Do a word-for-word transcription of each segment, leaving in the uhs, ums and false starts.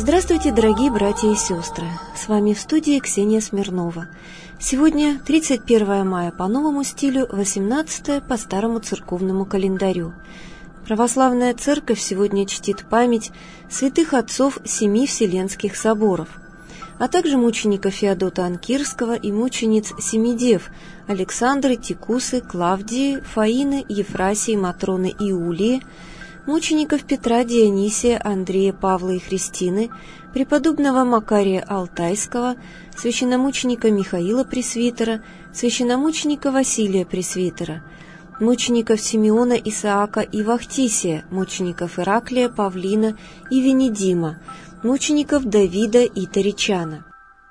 Здравствуйте, дорогие братья и сестры! С вами в студии Ксения Смирнова. Сегодня тридцать первое мая по новому стилю, восемнадцатое по старому церковному календарю. Православная церковь сегодня чтит память святых отцов семи Вселенских соборов, а также мученика Феодота Анкирского и мучениц семи дев Александры, Тикусы, Клавдии, Фаины, Ефрасии, Матроны и Иулии, мучеников Петра, Дионисия, Андрея, Павла и Христины, преподобного Макария Алтайского, священномученика Михаила Пресвитера, священномученика Василия Пресвитера, мучеников Симеона, Исаака и Вахтисия, мучеников Ираклия, Павлина и Венедима, мучеников Давида и Таричана.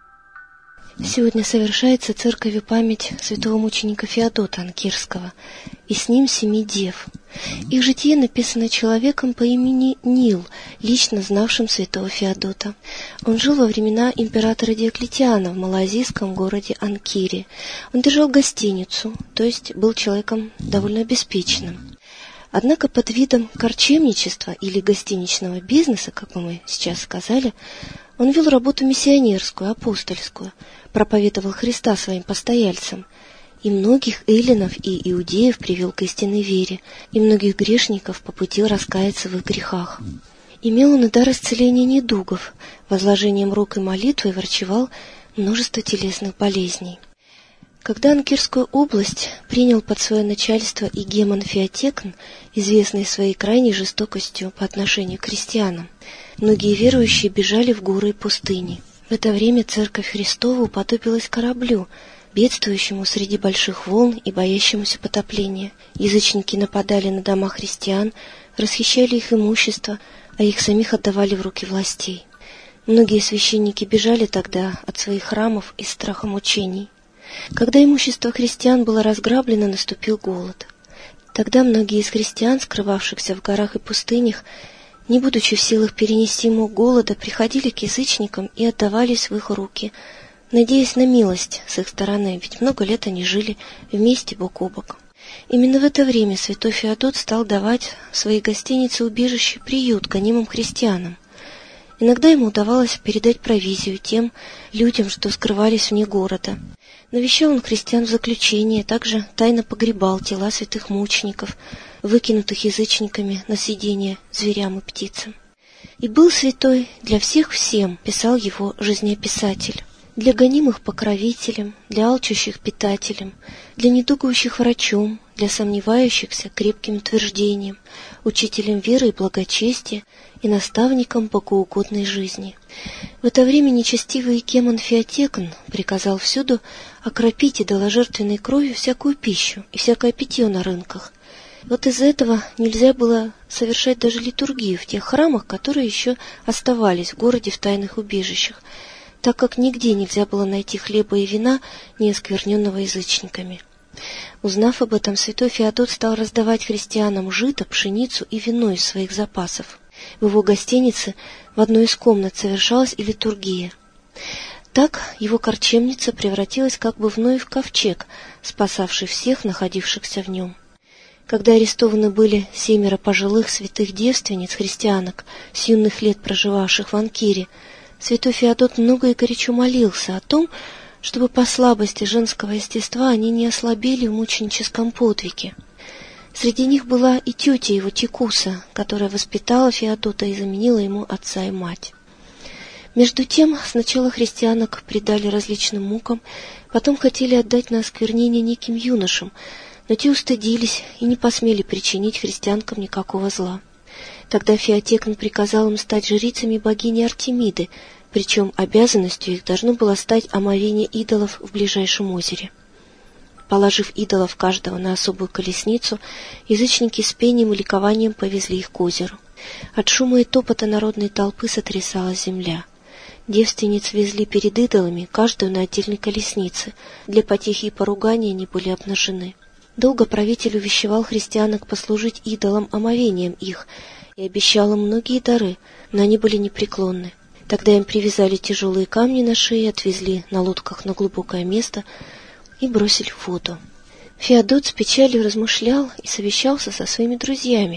Сегодня совершается церковью память святого мученика Феодота Анкирского, и с ним семи дев. Их житие написано человеком по имени Нил, лично знавшим святого Феодота. Он жил во времена императора Диоклетиана в малайзийском городе Анкире. Он держал гостиницу, то есть был человеком довольно обеспеченным. Однако под видом корчемничества или гостиничного бизнеса, как мы сейчас сказали, он вел работу миссионерскую, апостольскую, проповедовал Христа своим постояльцам, и многих эллинов и иудеев привел к истинной вере, и многих грешников попутил раскаяться в их грехах. Имел он и дар исцеления недугов, возложением рук и молитвой врачевал множество телесных болезней. Когда Анкирскую область принял под свое начальство игемон Феотекн, известный своей крайней жестокостью по отношению к христианам, многие верующие бежали в горы и пустыни. В это время Церковь Христова уподобилась кораблю, бедствующему среди больших волн и боящемуся потопления. Язычники нападали на дома христиан, расхищали их имущество, а их самих отдавали в руки властей. Многие священники бежали тогда от своих храмов из страха мучений. Когда имущество христиан было разграблено, наступил голод. Тогда многие из христиан, скрывавшихся в горах и пустынях, не будучи в силах перенести мук голода, приходили к язычникам и отдавались в их руки, надеясь на милость с их стороны, ведь много лет они жили вместе бок о бок. Именно в это время святой Феодот стал давать в своей гостинице убежище приют гонимым христианам. Иногда ему удавалось передать провизию тем людям, что скрывались вне города. Навещал он христиан в заключении, также тайно погребал тела святых мучеников, выкинутых язычниками на съедение зверям и птицам. И был святой для всех всем, писал его жизнеописатель. Для гонимых покровителем, для алчущих питателем, для недугующих врачом, для сомневающихся крепким утверждением, учителем веры и благочестия и наставником богоугодной жизни. В это время нечестивый игемон Феотекн приказал всюду окропить идоложертвенной кровью всякую пищу и всякое питье на рынках. Вот из-за этого нельзя было совершать даже литургию в тех храмах, которые еще оставались в городе в тайных убежищах, так как нигде нельзя было найти хлеба и вина, не оскверненного язычниками. Узнав об этом, святой Феодот стал раздавать христианам жито, пшеницу и вино из своих запасов. В его гостинице в одной из комнат совершалась и литургия. Так его корчемница превратилась как бы в Ноев ковчег, спасавший всех, находившихся в нем. Когда арестованы были семеро пожилых святых девственниц, христианок, с юных лет проживавших в Анкире, святой Феодот много и горячо молился о том, чтобы по слабости женского естества они не ослабели в мученическом подвиге. Среди них была и тетя его Тикуса, которая воспитала Феодота и заменила ему отца и мать. Между тем, сначала христианок предали различным мукам, потом хотели отдать на осквернение неким юношам, но те устыдились и не посмели причинить христианкам никакого зла. Тогда Феотекн приказал им стать жрицами богини Артемиды, причем обязанностью их должно было стать омовение идолов в ближайшем озере. Положив идолов каждого на особую колесницу, язычники с пением и ликованием повезли их к озеру. От шума и топота народной толпы сотрясалась земля. Девственниц везли перед идолами, каждую на отдельной колеснице. Для потехи и поругания они были обнажены. Долго правитель увещевал христианок послужить идолам омовением их и обещал им многие дары, но они были непреклонны. Тогда им привязали тяжелые камни на шее, отвезли на лодках на глубокое место и бросили в воду. Феодот с печалью размышлял и совещался со своими друзьями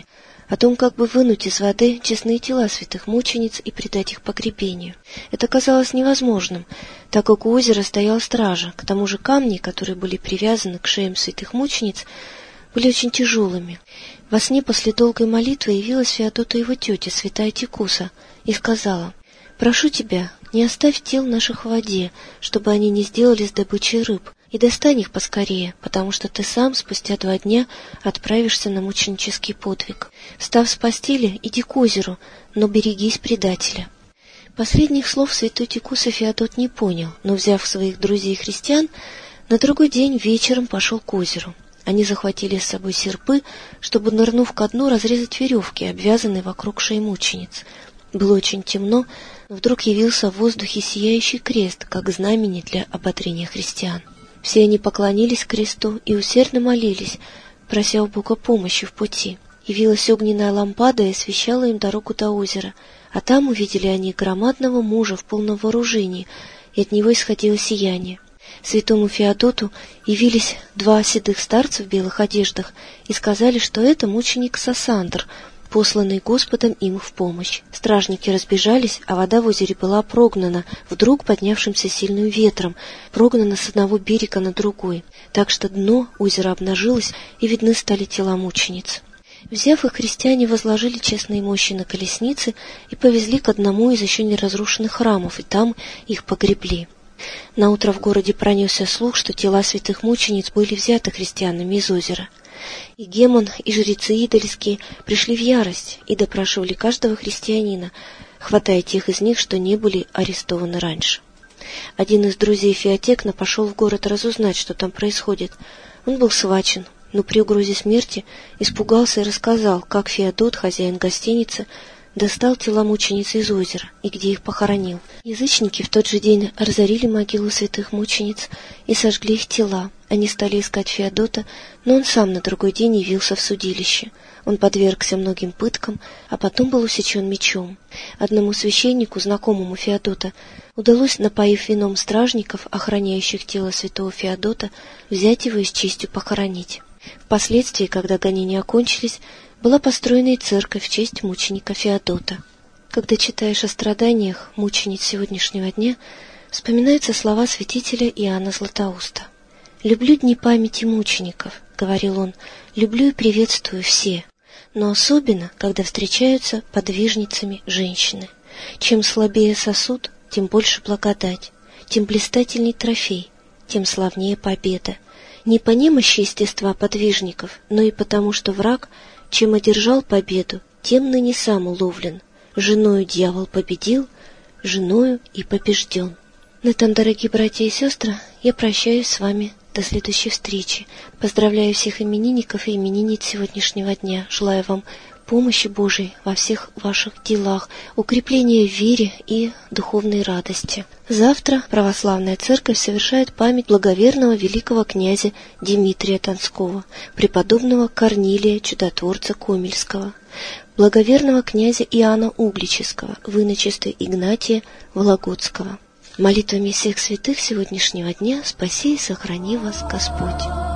о том, как бы вынуть из воды честные тела святых мучениц и предать их погребению. Это казалось невозможным, так как у озера стояла стража, к тому же камни, которые были привязаны к шеям святых мучениц, были очень тяжелыми. Во сне после долгой молитвы явилась Феодоту его тетя, святая Тикуса, и сказала: «Прошу тебя, не оставь тел наших в воде, чтобы они не сделались добычей рыб, и достань их поскорее, потому что ты сам спустя два дня отправишься на мученический подвиг. Встав с постели, иди к озеру, но берегись предателя». Последних слов святой Тикуса Феодот не понял, но, взяв своих друзей-христиан, на другой день вечером пошел к озеру. Они захватили с собой серпы, чтобы, нырнув ко дну, разрезать веревки, обвязанные вокруг шеи мучениц. Было очень темно, но вдруг явился в воздухе сияющий крест, как знамение для ободрения христиан. Все они поклонились кресту и усердно молились, прося у Бога помощи в пути. Явилась огненная лампада и освещала им дорогу до озера, а там увидели они громадного мужа в полном вооружении, и от него исходило сияние. Святому Феодоту явились два седых старца в белых одеждах и сказали, что это мученик Сосандр, посланный Господом им в помощь. Стражники разбежались, а вода в озере была прогнана вдруг поднявшимся сильным ветром, прогнана с одного берега на другой, так что дно озера обнажилось, и видны стали тела мучениц. Взяв их, христиане возложили честные мощи на колесницы и повезли к одному из еще не разрушенных храмов, и там их погребли. Наутро в городе пронесся слух, что тела святых мучениц были взяты христианами из озера. И Гемон, и жрецы идольские пришли в ярость и допрашивали каждого христианина, хватая тех из них, что не были арестованы раньше. Один из друзей Феотекна пошел в город разузнать, что там происходит. Он был схвачен, но при угрозе смерти испугался и рассказал, как Феодот, хозяин гостиницы, достал тела мучениц из озера и где их похоронил. Язычники в тот же день разорили могилу святых мучениц и сожгли их тела. Они стали искать Феодота, но он сам на другой день явился в судилище. Он подвергся многим пыткам, а потом был усечен мечом. Одному священнику, знакомому Феодота, удалось, напоив вином стражников, охраняющих тело святого Феодота, взять его и с честью похоронить. Впоследствии, когда гонения окончились, была построена и церковь в честь мученика Феодота. Когда читаешь о страданиях мучениц сегодняшнего дня, вспоминаются слова святителя Иоанна Златоуста. «Люблю дни памяти мучеников», — говорил он, — «люблю и приветствую все, но особенно, когда встречаются подвижницами женщины. Чем слабее сосуд, тем больше благодать, тем блистательней трофей, тем славнее победа. Не по немощи естества подвижников, но и потому, что враг, чем одержал победу, тем ныне сам уловлен. Женою дьявол победил, женою и побежден». На этом, дорогие братья и сестры, я прощаюсь с вами до следующей встречи. Поздравляю всех именинников и именинниц сегодняшнего дня. Желаю вам помощи Божией во всех ваших делах, укрепления в вере и духовной радости. Завтра православная церковь совершает память благоверного великого князя Дмитрия Донского, преподобного Корнилия Чудотворца Комельского, благоверного князя Иоанна Углического, выночества Игнатия Вологодского. Молитвами всех святых сегодняшнего дня спаси и сохрани вас Господь.